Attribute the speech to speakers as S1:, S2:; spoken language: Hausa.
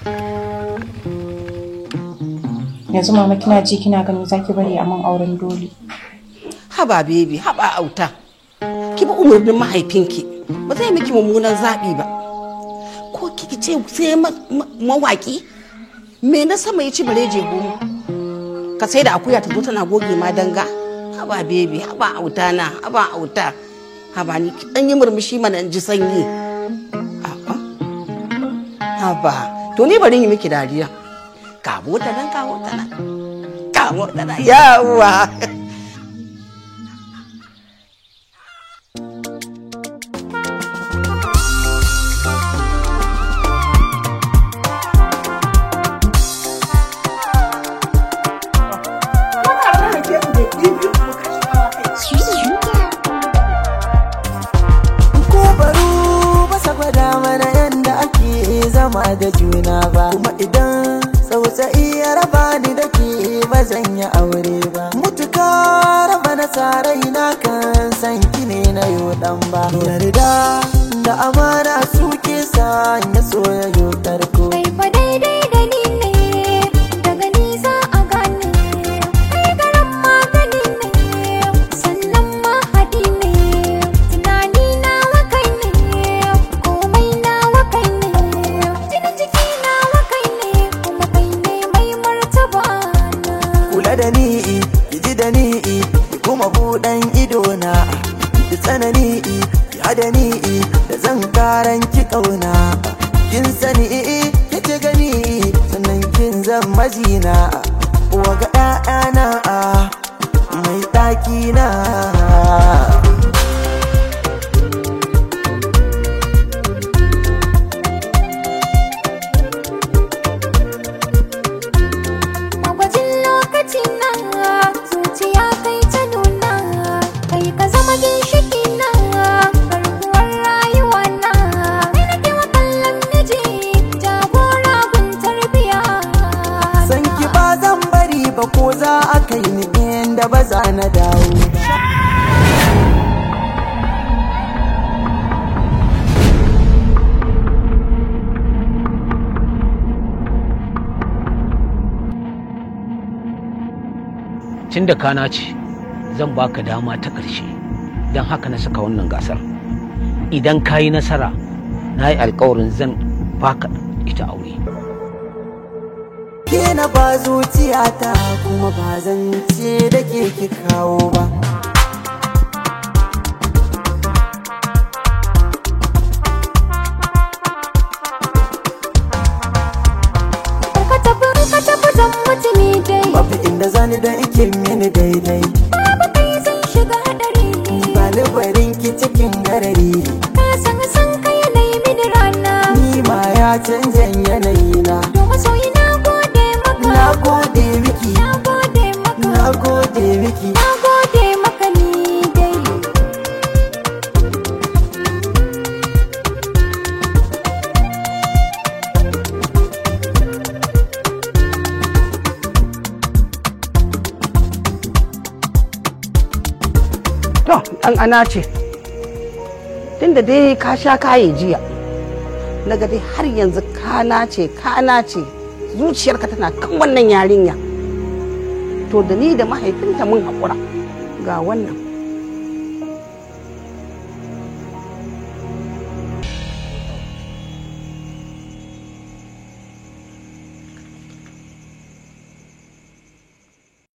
S1: Yanzu mama kina ji kina ganin zaki bari a man auren dole.
S2: Haba baby, haba auta. Ki bi umarnin mahaifinki. Ba zai miki mummunan zaɓi ba. Ko kiki ce sai mawaki? Me na sama ya ci bare je gomo? Ka sai da akuya ta zo tana goge ma danga? Haba baby, haba auta na, haba auta. Haba ni ki dan yi murmushi mana in ji sanyi. Haba, to ni bari yi miki dariya. Kawo ta nan, kawo ta nan. Kawo ta nan, yawa.
S3: Da juna ba kuma idan tsautsayi ya raba ni da ke ba zan yi aure ba mutuka raba na sarai na kan san ki ne na yo dan ba yarda da amana suke sa ya soyayyo tarko
S4: kai fa daidai da ni ne daga ni za a gane kai garan magani ne sannan ma hadi ne tunani na wakai ne komai na wakai ne
S3: kula da ni ki ji da ni ki kuma buɗan idona ki tsanani ki hada ni da zan karan ki kauna kin sani ki ci gani sannan kin zan mazina wa ga ƴaƴana mai ɗaki na
S4: zuciya kai ta nuna kai ka zama ginshiki na garkuwar rayuwa na kai nake wa kallon miji jagora gun tarbiya
S3: san ki ba zan bari ba ko za a kai ni inda ba za na dawo
S5: tun da kana ce zan baka dama ta ƙarshe don haka na saka wannan gasar idan ka yi nasara na yi alkawarin zan baka ita aure
S3: ke na ba zuciyata kuma ba zan ce da ke ki kawo ba babu inda zani da ike mini daidai
S4: babu kai zan shiga hadari
S3: ba barin ki cikin garari
S4: ka san kai yanayi mini rana
S3: ni ma ya canjan yanayi na
S4: domin soyi na gode maka
S3: na gode miki
S4: na gode maka
S3: na gode miki
S4: na gode maka ni dai
S2: To, ɗan ana ce, tunda dai ka sha kaye jiya, naga dai har yanzu kana ce, zuciyarka tana kan wannan yarinya. To da ni da mahaifinta mun haƙura ga wannan.